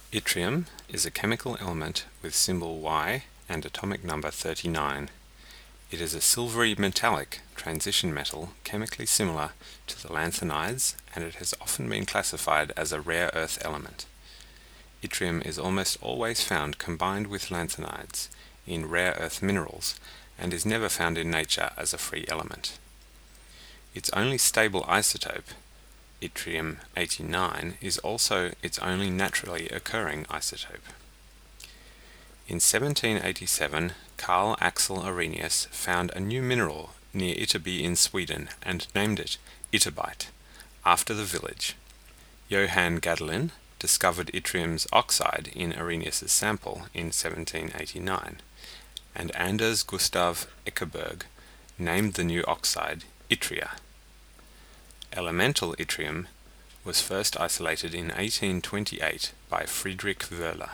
Yttrium is a chemical element with symbol Y and atomic number 39. It is a silvery metallic transition metal chemically similar to the lanthanides, and it has often been classified as a rare earth element. Yttrium is almost always found combined with lanthanides in rare earth minerals and is never found in nature as a free element. Its only stable isotope, yttrium-89, is also its only naturally occurring isotope. In 1787, Carl Axel Arrhenius found a new mineral near Ytterby in Sweden and named it ytterbite, after the village. Johann Gadolin discovered yttrium's oxide in Arrhenius's sample in 1789, and Anders Gustav Eckerberg named the new oxide yttria. Elemental yttrium was first isolated in 1828 by Friedrich Wöhler.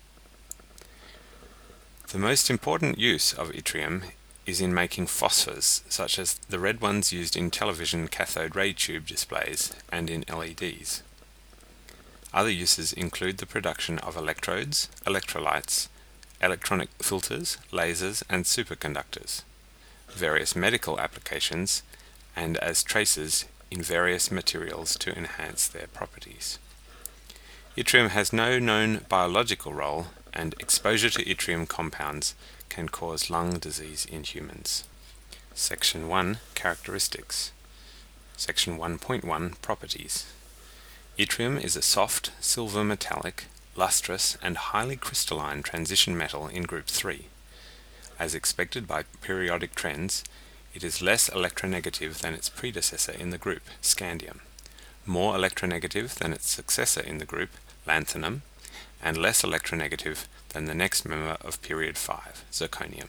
The most important use of yttrium is in making phosphors, such as the red ones used in television cathode ray tube displays and in LEDs. Other uses include the production of electrodes, electrolytes, electronic filters, lasers, and superconductors, various medical applications, and as traces in various materials to enhance their properties. Yttrium has no known biological role, and exposure to yttrium compounds can cause lung disease in humans. Section 1, Characteristics. Section 1.1, Properties. Yttrium is a soft, silver metallic, lustrous, and highly crystalline transition metal in group 3. As expected by periodic trends, it is less electronegative than its predecessor in the group, scandium, more electronegative than its successor in the group, lanthanum, and less electronegative than the next member of period 5, zirconium.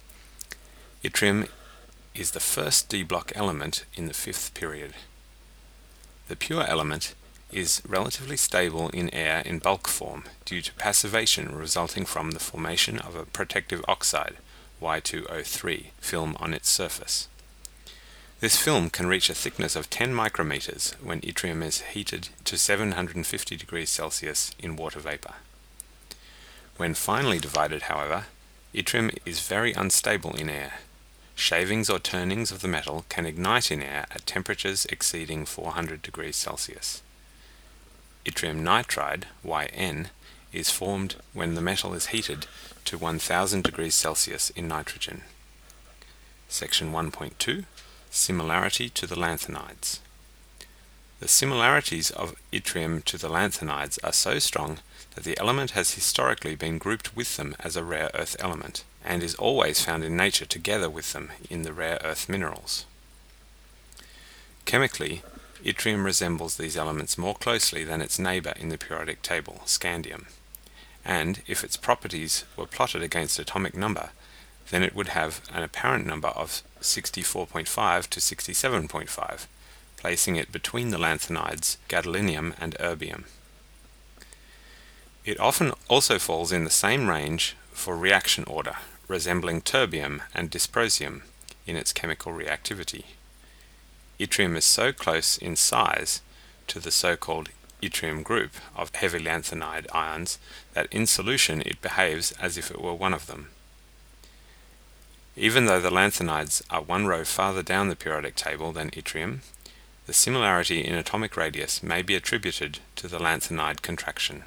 Yttrium is the first d-block element in the 5th period. The pure element is relatively stable in air in bulk form due to passivation resulting from the formation of a protective oxide, Y2O3, film on its surface. This film can reach a thickness of 10 micrometers when yttrium is heated to 750 degrees Celsius in water vapor. When finely divided, however, yttrium is very unstable in air. Shavings or turnings of the metal can ignite in air at temperatures exceeding 400 degrees Celsius. Yttrium nitride, Yn, is formed when the metal is heated to 1000 degrees Celsius in nitrogen. Section 1.2, Similarity to the lanthanides. The similarities of yttrium to the lanthanides are so strong that the element has historically been grouped with them as a rare earth element, and is always found in nature together with them in the rare earth minerals. Chemically, yttrium resembles these elements more closely than its neighbor in the periodic table, scandium, and if its properties were plotted against atomic number, then it would have an apparent number of 64.5 to 67.5, placing it between the lanthanides, gadolinium and erbium. It often also falls in the same range for reaction order, resembling terbium and dysprosium in its chemical reactivity. Yttrium is so close in size to the so-called yttrium group of heavy lanthanide ions that in solution it behaves as if it were one of them. Even though the lanthanides are one row farther down the periodic table than yttrium, the similarity in atomic radius may be attributed to the lanthanide contraction.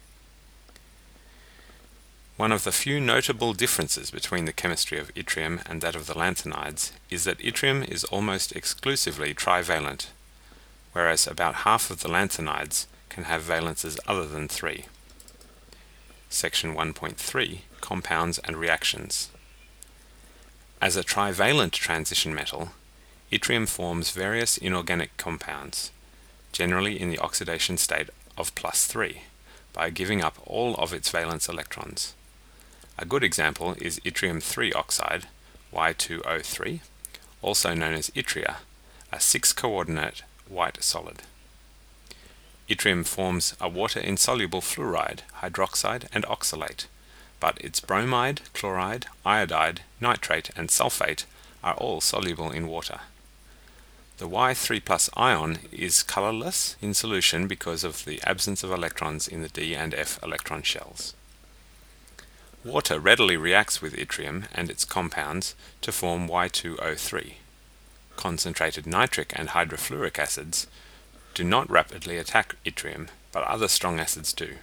One of the few notable differences between the chemistry of yttrium and that of the lanthanides is that yttrium is almost exclusively trivalent, whereas about half of the lanthanides can have valences other than 3. Section 1.3, Compounds and Reactions. As a trivalent transition metal, yttrium forms various inorganic compounds, generally in the oxidation state of +3, by giving up all of its valence electrons. A good example is yttrium-3 oxide, Y2O3, also known as yttria, a 6-coordinate white solid. Yttrium forms a water-insoluble fluoride, hydroxide, and oxalate, but its bromide, chloride, iodide, nitrate, and sulfate are all soluble in water. The Y3+ ion is colorless in solution because of the absence of electrons in the D and F electron shells. Water readily reacts with yttrium and its compounds to form Y2O3. Concentrated nitric and hydrofluoric acids do not rapidly attack yttrium, but other strong acids do.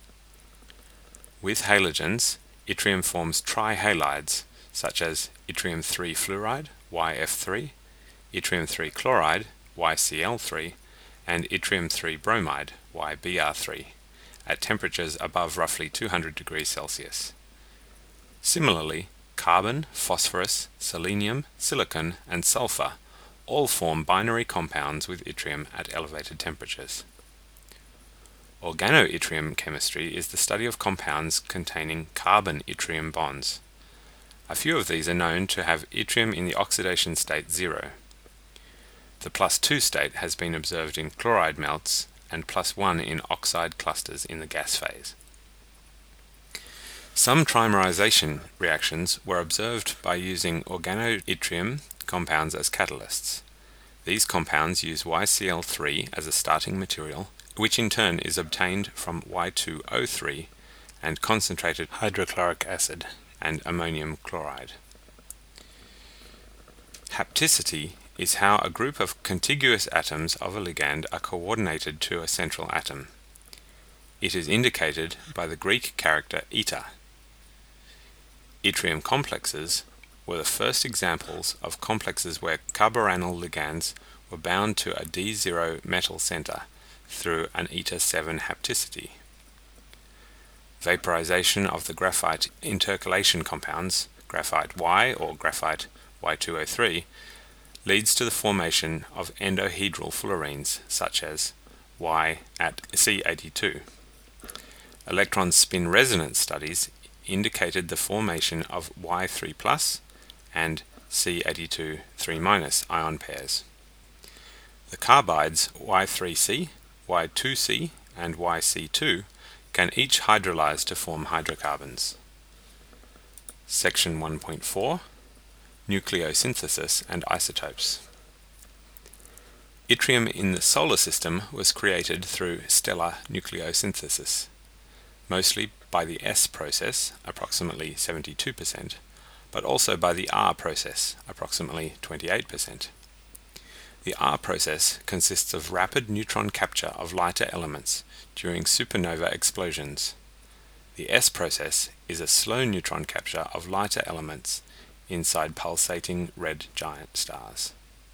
With halogens, yttrium forms trihalides, such as yttrium-3 fluoride, YF3, yttrium-3 chloride, YCl3, and yttrium-3 bromide, YBr3, at temperatures above roughly 200 degrees Celsius. Similarly, carbon, phosphorus, selenium, silicon, and sulfur all form binary compounds with yttrium at elevated temperatures. Organoyttrium chemistry is the study of compounds containing carbon-yttrium bonds. A few of these are known to have yttrium in the oxidation state 0. The +2 state has been observed in chloride melts and +1 in oxide clusters in the gas phase. Some trimerization reactions were observed by using organoyttrium compounds as catalysts. These compounds use YCl3 as a starting material, which in turn is obtained from Y2O3 and concentrated hydrochloric acid and ammonium chloride. Hapticity is how a group of contiguous atoms of a ligand are coordinated to a central atom. It is indicated by the Greek character eta. Yttrium complexes were the first examples of complexes where carbonyl ligands were bound to a D0 metal center through an eta-7 hapticity. Vaporization of the graphite intercalation compounds, graphite Y or graphite Y2O3, leads to the formation of endohedral fullerenes such as Y at C82. Electron spin resonance studies indicated the formation of Y3+ and C82 3- ion pairs. The carbides Y3C, Y2C, and YC2 can each hydrolyze to form hydrocarbons. Section 1.4 Nucleosynthesis and Isotopes. Yttrium in the solar system was created through stellar nucleosynthesis, mostly by the S process, approximately 72%, but also by the R process, approximately 28%. The R process consists of rapid neutron capture of lighter elements during supernova explosions. The S process is a slow neutron capture of lighter elements inside pulsating red giant stars.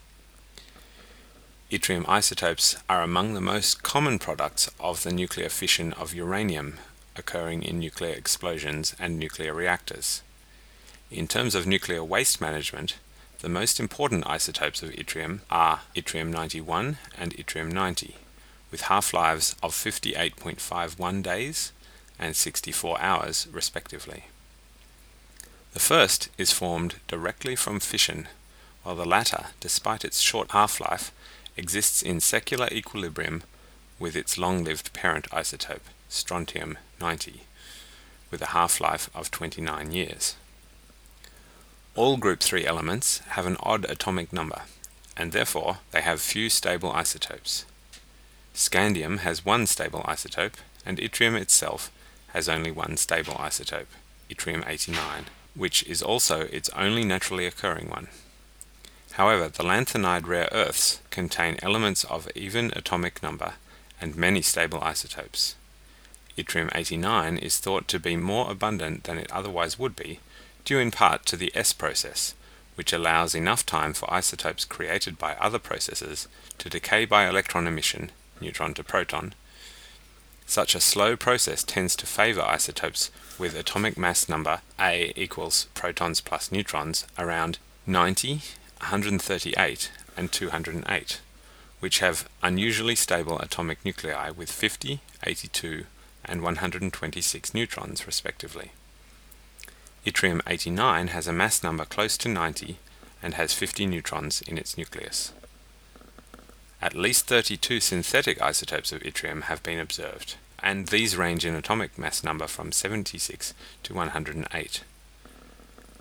Yttrium isotopes are among the most common products of the nuclear fission of uranium occurring in nuclear explosions and nuclear reactors. In terms of nuclear waste management, the most important isotopes of yttrium are yttrium-91 and yttrium-90, with half-lives of 58.51 days and 64 hours, respectively. The first is formed directly from fission, while the latter, despite its short half-life, exists in secular equilibrium with its long-lived parent isotope, strontium-90, with a half-life of 29 years. All group 3 elements have an odd atomic number, and therefore they have few stable isotopes. Scandium has one stable isotope, and yttrium itself has only one stable isotope, yttrium-89, which is also its only naturally occurring one. However, the lanthanide rare earths contain elements of even atomic number and many stable isotopes. Yttrium-89 is thought to be more abundant than it otherwise would be, due in part to the S process, which allows enough time for isotopes created by other processes to decay by electron emission, neutron to proton. Such a slow process tends to favor isotopes with atomic mass number A equals protons plus neutrons around 90, 138, and 208, which have unusually stable atomic nuclei with 50, 82, and 126 neutrons, respectively. Yttrium-89 has a mass number close to 90 and has 50 neutrons in its nucleus. At least 32 synthetic isotopes of yttrium have been observed, and these range in atomic mass number from 76 to 108.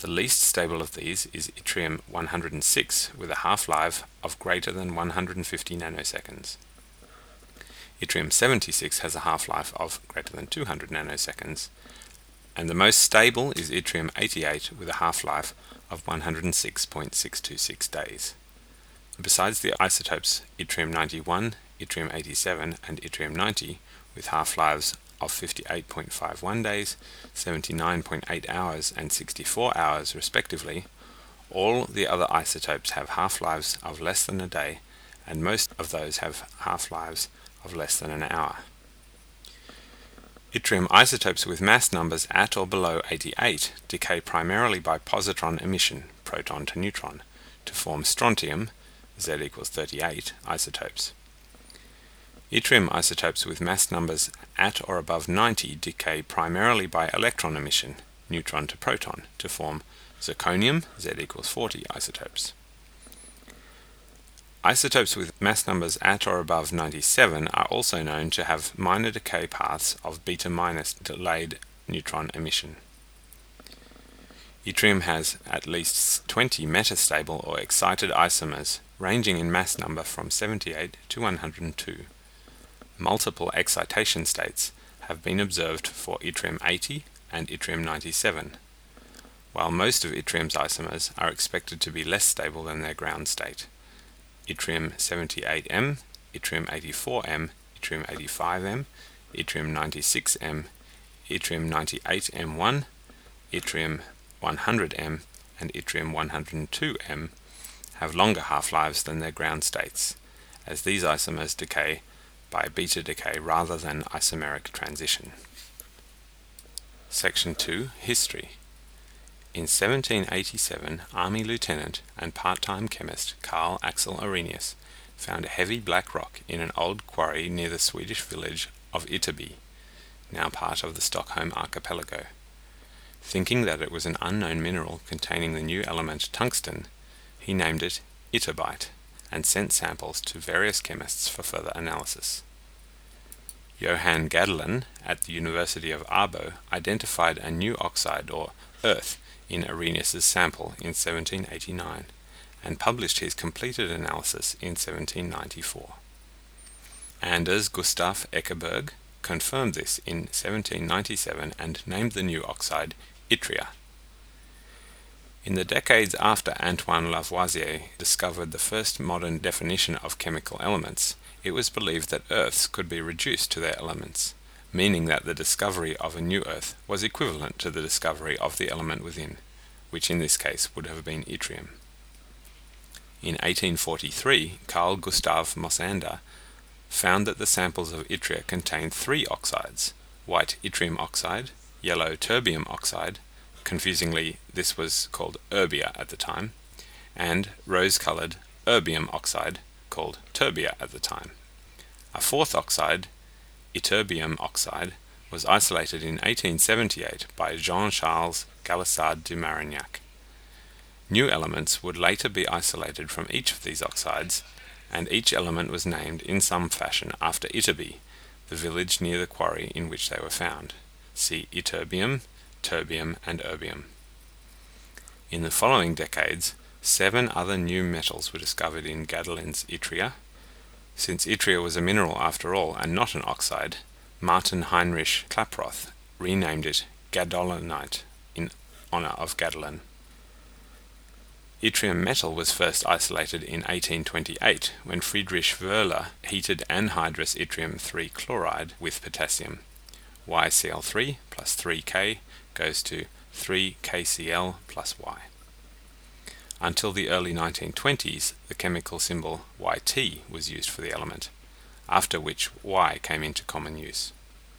The least stable of these is yttrium-106 with a half-life of greater than 150 nanoseconds. Yttrium-76 has a half-life of greater than 200 nanoseconds, and the most stable is yttrium-88 with a half-life of 106.626 days. Besides the isotopes yttrium-91, yttrium-87 and yttrium-90 with half-lives of 58.51 days, 79.8 hours and 64 hours respectively, all the other isotopes have half-lives of less than a day, and most of those have half-lives of less than an hour. Yttrium isotopes with mass numbers at or below 88 decay primarily by positron emission, proton to neutron, to form strontium, Z equals 38, isotopes. Yttrium isotopes with mass numbers at or above 90 decay primarily by electron emission, neutron to proton, to form zirconium, Z equals 40, isotopes. Isotopes with mass numbers at or above 97 are also known to have minor decay paths of beta- delayed neutron emission. Yttrium has at least 20 metastable or excited isomers, ranging in mass number from 78 to 102. Multiple excitation states have been observed for yttrium-80 and yttrium-97, while most of yttrium's isomers are expected to be less stable than their ground state. Yttrium-78m, yttrium-84m, yttrium-85m, yttrium-96m, yttrium-98m1, yttrium-100m, and yttrium-102m have longer half-lives than their ground states, as these isomers decay by beta decay rather than isomeric transition. Section 2. History. In 1787, Army Lieutenant and part-time chemist Carl Axel Arrhenius found a heavy black rock in an old quarry near the Swedish village of Ytterby, now part of the Stockholm archipelago. Thinking that it was an unknown mineral containing the new element tungsten, he named it ytterbite and sent samples to various chemists for further analysis. Johann Gadolin at the University of Abo identified a new oxide or earth in Arrhenius's sample in 1789 and published his completed analysis in 1794. Anders Gustav Eckerberg confirmed this in 1797 and named the new oxide yttria. In the decades after Antoine Lavoisier discovered the first modern definition of chemical elements, it was believed that earths could be reduced to their elements, meaning that the discovery of a new earth was equivalent to the discovery of the element within, which in this case would have been yttrium. In 1843, Carl Gustav Mosander found that the samples of yttria contained 3 oxides: white yttrium oxide, yellow terbium oxide, confusingly this was called erbia at the time, and rose-colored erbium oxide, called terbia at the time. A 4th oxide, ytterbium oxide, was isolated in 1878 by Jean-Charles Galissard de Marignac. New elements would later be isolated from each of these oxides, and each element was named in some fashion after Ytterby, the village near the quarry in which they were found. See ytterbium, terbium, and erbium. In the following decades, 7 other new metals were discovered in Gadolin's yttria. Since yttria was a mineral after all and not an oxide, Martin Heinrich Klaproth renamed it gadolinite in honor of Gadolin. Yttrium metal was first isolated in 1828 when Friedrich Wöhler heated anhydrous yttrium-3 chloride with potassium. YCl3 plus 3K goes to 3KCl plus Y. Until the early 1920s, the chemical symbol YT was used for the element, after which Y came into common use.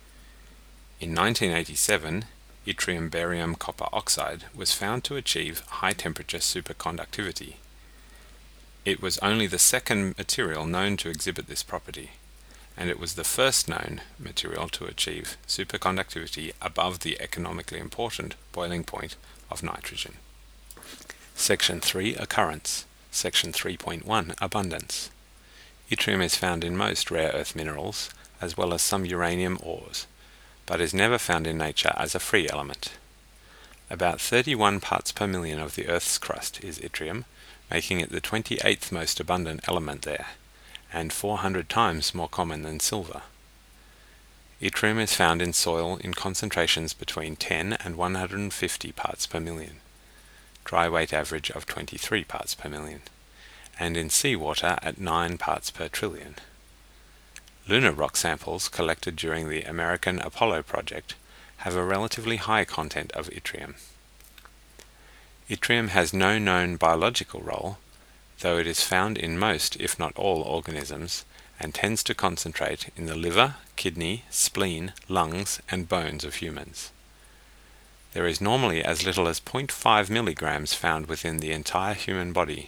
In 1987, yttrium barium copper oxide was found to achieve high-temperature superconductivity. It was only the second material known to exhibit this property, and it was the first known material to achieve superconductivity above the economically important boiling point of nitrogen. Section 3. Occurrence. Section 3.1. Abundance. Yttrium is found in most rare earth minerals, as well as some uranium ores, but is never found in nature as a free element. About 31 parts per million of the Earth's crust is yttrium, making it the 28th most abundant element there, and 400 times more common than silver. Yttrium is found in soil in concentrations between 10 and 150 parts per million, dry weight average of 23 parts per million, and in seawater at 9 parts per trillion. Lunar rock samples collected during the American Apollo project have a relatively high content of yttrium. Yttrium has no known biological role, though it is found in most, if not all, organisms, and tends to concentrate in the liver, kidney, spleen, lungs, and bones of humans. There is normally as little as 0.5 milligrams found within the entire human body.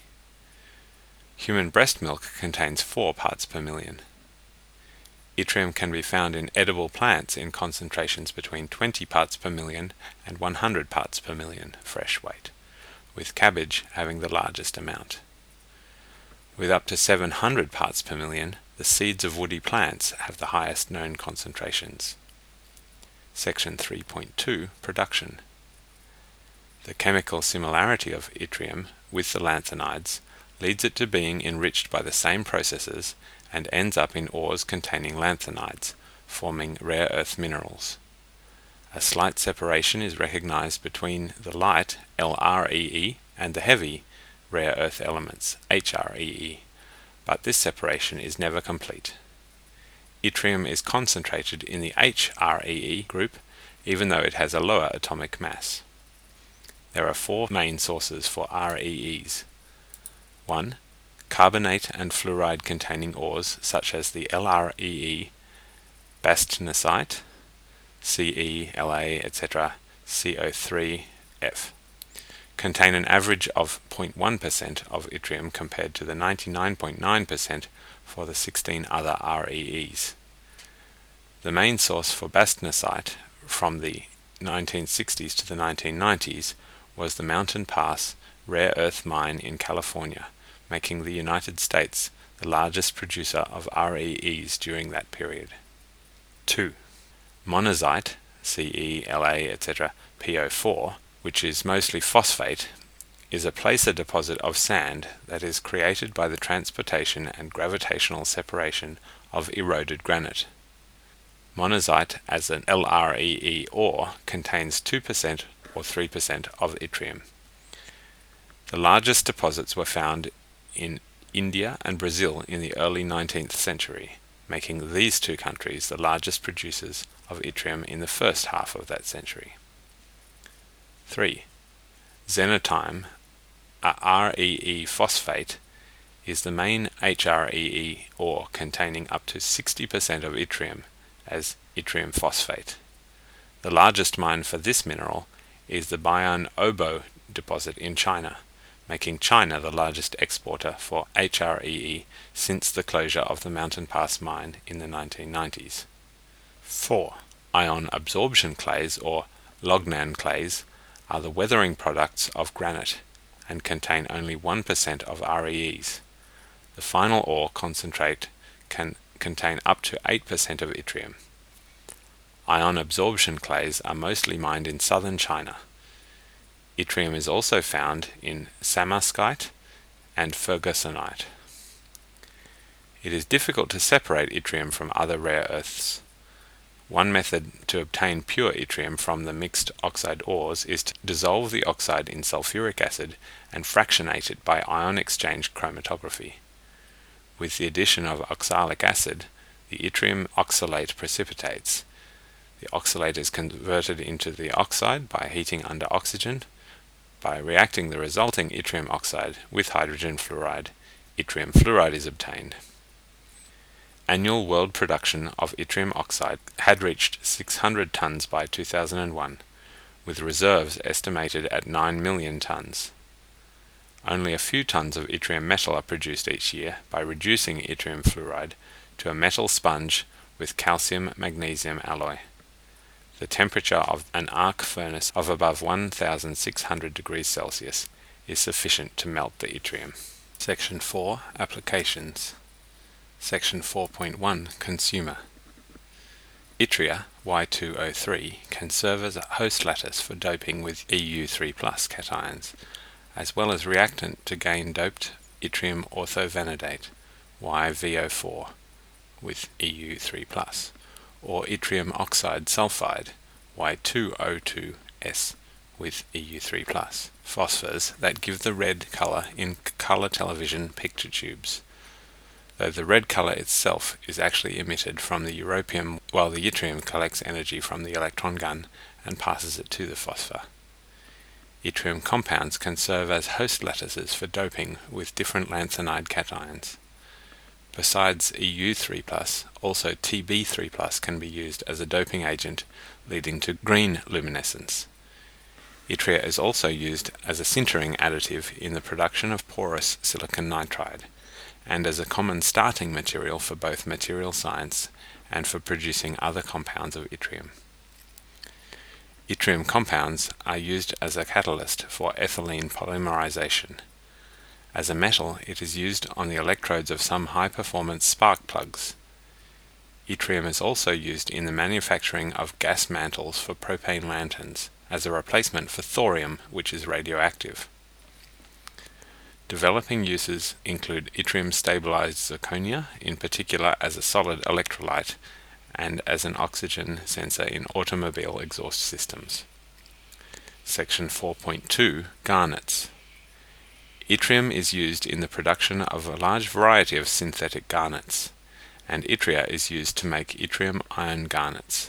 Human breast milk contains 4 parts per million. Yttrium can be found in edible plants in concentrations between 20 parts per million and 100 parts per million fresh weight, with cabbage having the largest amount. With up to 700 parts per million, the seeds of woody plants have the highest known concentrations. Section 3.2 Production. The chemical similarity of yttrium with the lanthanides leads it to being enriched by the same processes and ends up in ores containing lanthanides, forming rare earth minerals. A slight separation is recognized between the light LREE and the heavy rare earth elements HREE, but this separation is never complete. Yttrium is concentrated in the HREE group, even though it has a lower atomic mass. There are 4 main sources for REEs. 1. Carbonate and fluoride containing ores such as the LREE, bastnasite, Ce, La, etc., CO3F, contain an average of 0.1% of yttrium compared to the 99.9% for the 16 other REEs. The main source for bastnasite from the 1960s to the 1990s was the Mountain Pass rare earth mine in California, making the United States the largest producer of REEs during that period. 2. Monazite, Ce, La, etc., PO4, which is mostly phosphate, is a placer deposit of sand that is created by the transportation and gravitational separation of eroded granite. Monazite as an LREE ore contains 2% or 3% of yttrium. The largest deposits were found in India and Brazil in the early 19th century, making these 2 countries the largest producers of yttrium in the first half of that century. 3. Xenotime, a REE phosphate, is the main HREE ore containing up to 60% of yttrium as yttrium phosphate. The largest mine for this mineral is the Bayan Obo deposit in China, making China the largest exporter for HREE since the closure of the Mountain Pass mine in the 1990s. 4. Ion absorption clays, or Lognan clays, are the weathering products of granite and contain only 1% of REEs. The final ore concentrate can contain up to 8% of yttrium. Ion absorption clays are mostly mined in southern China. Yttrium is also found in samarskite and fergusonite. It is difficult to separate yttrium from other rare earths. One method to obtain pure yttrium from the mixed oxide ores is to dissolve the oxide in sulfuric acid and fractionate it by ion exchange chromatography. With the addition of oxalic acid, the yttrium oxalate precipitates. The oxalate is converted into the oxide by heating under oxygen. By reacting the resulting yttrium oxide with hydrogen fluoride, yttrium fluoride is obtained. Annual world production of yttrium oxide had reached 600 tons by 2001, with reserves estimated at 9 million tons. Only a few tons of yttrium metal are produced each year by reducing yttrium fluoride to a metal sponge with calcium-magnesium alloy. The temperature of an arc furnace of above 1,600 degrees Celsius is sufficient to melt the yttrium. Section 4 Applications. Section 4.1 Consumer. Yttria Y2O3 can serve as a host lattice for doping with Eu3+ cations, as well as reactant to gain doped yttrium orthovanadate YVO4 with Eu3+, or yttrium oxide sulfide Y2O2S with Eu3+, phosphors that give the red color in color television picture tubes, though the red color itself is actually emitted from the europium, while the yttrium collects energy from the electron gun and passes it to the phosphor. Yttrium compounds can serve as host lattices for doping with different lanthanide cations. Besides Eu3+, also Tb3+ can be used as a doping agent, leading to green luminescence. Yttria is also used as a sintering additive in the production of porous silicon nitride, and as a common starting material for both material science and for producing other compounds of yttrium. Yttrium compounds are used as a catalyst for ethylene polymerization. As a metal, it is used on the electrodes of some high-performance spark plugs. Yttrium is also used in the manufacturing of gas mantles for propane lanterns, as a replacement for thorium, which is radioactive. Developing uses include yttrium-stabilized zirconia, in particular as a solid electrolyte, and as an oxygen sensor in automobile exhaust systems. Section 4.2 Garnets. Yttrium is used in the production of a large variety of synthetic garnets, and yttria is used to make yttrium iron garnets,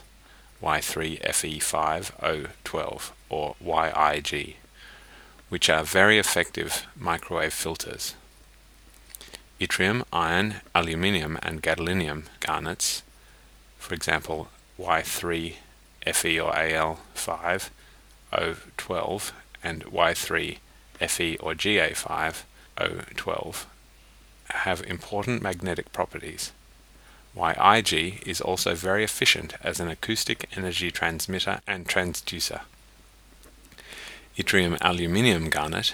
Y3Fe5O12 or YIG, which are very effective microwave filters. Yttrium, iron, aluminium, and gadolinium garnets, for example Y3Fe or Al5 O12 and Y3Fe or Ga5 O12, have important magnetic properties. YIG is also very efficient as an acoustic energy transmitter and transducer. Yttrium aluminium garnet,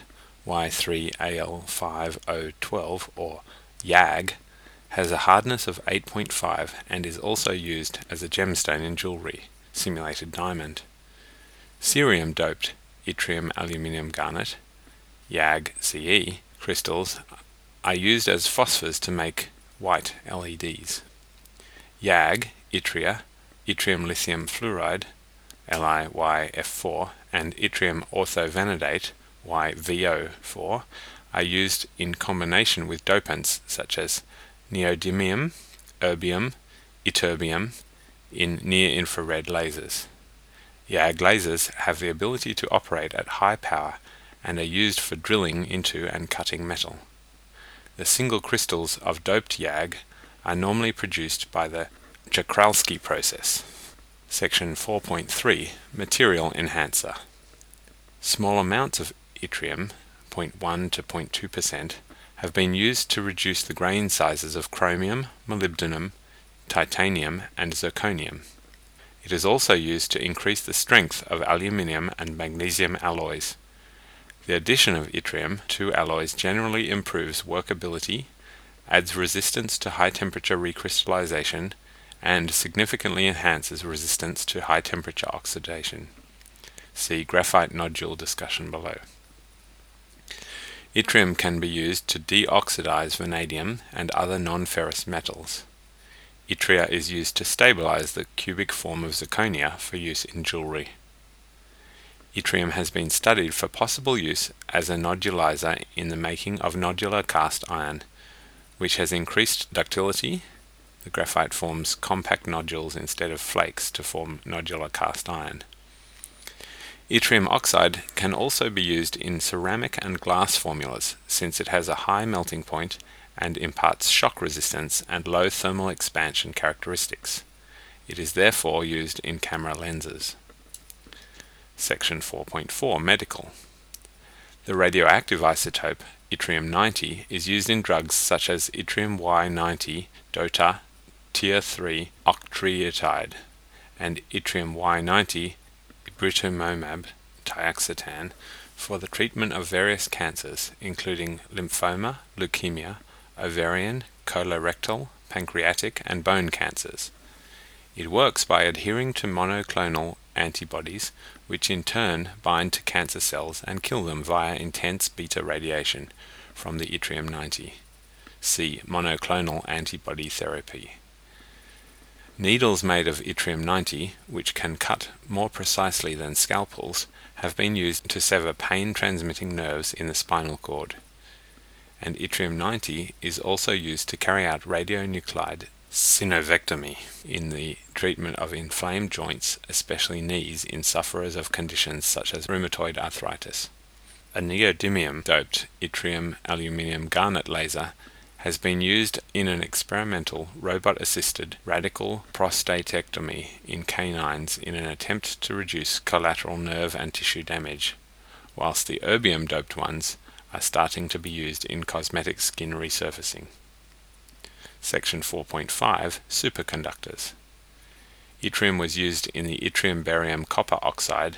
Y3Al5O12 or YAG, has a hardness of 8.5 and is also used as a gemstone in jewelry, simulated diamond. Cerium-doped yttrium aluminium garnet, YAG-Ce, crystals are used as phosphors to make white LEDs. YAG, yttria, yttrium lithium fluoride, LiYF4, and yttrium orthovanadate, YVO4, are used in combination with dopants such as neodymium, erbium, ytterbium in near-infrared lasers. YAG lasers have the ability to operate at high power and are used for drilling into and cutting metal. The single crystals of doped YAG are normally produced by the Czochralski process. Section 4.3 Material Enhancer. Small amounts of yttrium, 0.1 to 0.2%, have been used to reduce the grain sizes of chromium, molybdenum, titanium, and zirconium. It is also used to increase the strength of aluminium and magnesium alloys. The addition of yttrium to alloys generally improves workability, adds resistance to high-temperature recrystallization, and significantly enhances resistance to high-temperature oxidation. See graphite nodule discussion below. Yttrium can be used to deoxidize vanadium and other non-ferrous metals. Yttria is used to stabilize the cubic form of zirconia for use in jewelry. Yttrium has been studied for possible use as a nodulizer in the making of nodular cast iron, which has increased ductility. The graphite forms compact nodules instead of flakes to form nodular cast iron. Yttrium oxide can also be used in ceramic and glass formulas, since it has a high melting point and imparts shock resistance and low thermal expansion characteristics. It is therefore used in camera lenses. Section 4.4 Medical. The radioactive isotope yttrium-90 is used in drugs such as yttrium Y90 DOTA tier 3 octreotide and yttrium Y90 ibritumomab tiaxetan for the treatment of various cancers, including lymphoma, leukemia, ovarian, colorectal, pancreatic, and bone cancers. It works by adhering to monoclonal antibodies, which in turn bind to cancer cells and kill them via intense beta radiation from the yttrium-90. See monoclonal antibody therapy. Needles made of yttrium-90, which can cut more precisely than scalpels, have been used to sever pain-transmitting nerves in the spinal cord. And yttrium-90 is also used to carry out radionuclide synovectomy in the treatment of inflamed joints, especially knees, in sufferers of conditions such as rheumatoid arthritis. A neodymium-doped yttrium-aluminium garnet laser has been used in an experimental robot-assisted radical prostatectomy in canines in an attempt to reduce collateral nerve and tissue damage, whilst the erbium-doped ones are starting to be used in cosmetic skin resurfacing. Section 4.5 Superconductors. Yttrium was used in the yttrium-barium copper oxide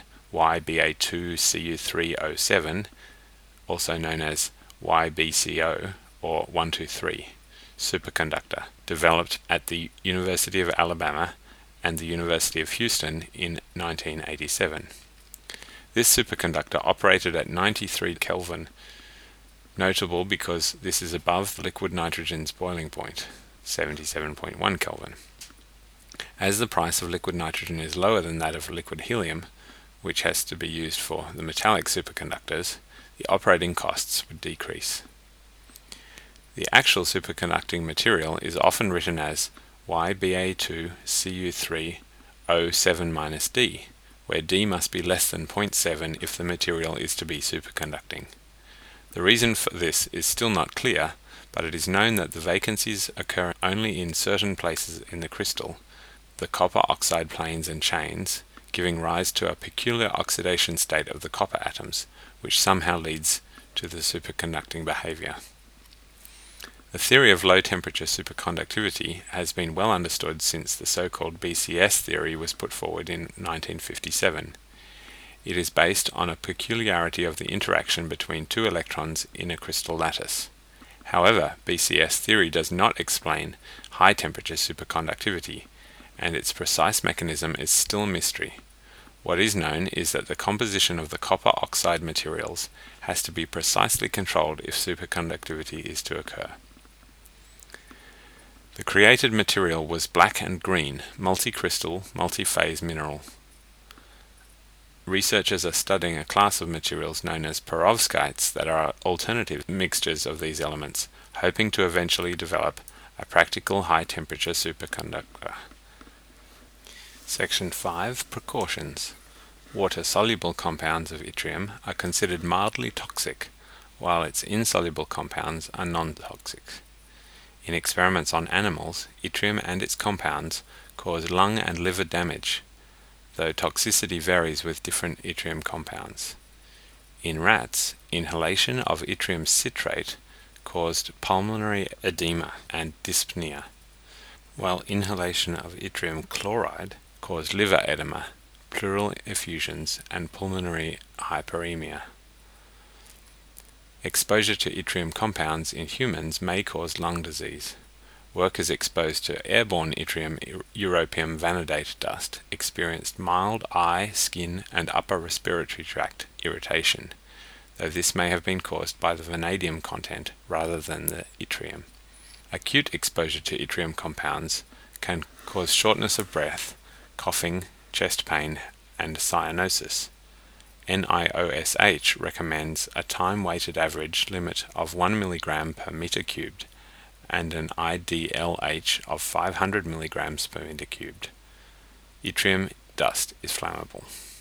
YBa2Cu3O7, also known as YBCO or 123 superconductor, developed at the University of Alabama and the University of Houston in 1987. This superconductor operated at 93 Kelvin, notable because this is above the liquid nitrogen's boiling point, 77.1 Kelvin. As the price of liquid nitrogen is lower than that of liquid helium, which has to be used for the metallic superconductors, the operating costs would decrease. The actual superconducting material is often written as YBa2Cu3O7-D, where D must be less than 0.7 if the material is to be superconducting. The reason for this is still not clear, but it is known that the vacancies occur only in certain places in the crystal, the copper oxide planes and chains, giving rise to a peculiar oxidation state of the copper atoms, which somehow leads to the superconducting behavior. The theory of low-temperature superconductivity has been well understood since the so-called BCS theory was put forward in 1957. It is based on a peculiarity of the interaction between two electrons in a crystal lattice. However, BCS theory does not explain high-temperature superconductivity, and its precise mechanism is still a mystery. What is known is that the composition of the copper oxide materials has to be precisely controlled if superconductivity is to occur. The created material was black and green, multi-crystal, multi-phase mineral. Researchers are studying a class of materials known as perovskites that are alternative mixtures of these elements, hoping to eventually develop a practical high-temperature superconductor. Section 5 Precautions. Water-soluble compounds of yttrium are considered mildly toxic, while its insoluble compounds are non-toxic. In experiments on animals, yttrium and its compounds cause lung and liver damage, though toxicity varies with different yttrium compounds. In rats, inhalation of yttrium citrate caused pulmonary edema and dyspnea, while inhalation of yttrium chloride caused liver edema, pleural effusions, and pulmonary hyperemia. Exposure to yttrium compounds in humans may cause lung disease. Workers exposed to airborne yttrium europium vanadate dust experienced mild eye, skin, and upper respiratory tract irritation, though this may have been caused by the vanadium content rather than the yttrium. Acute exposure to yttrium compounds can cause shortness of breath, coughing, chest pain, and cyanosis. NIOSH recommends a time-weighted average limit of 1 mg per meter cubed and an IDLH of 500 mg per meter cubed. Yttrium dust is flammable.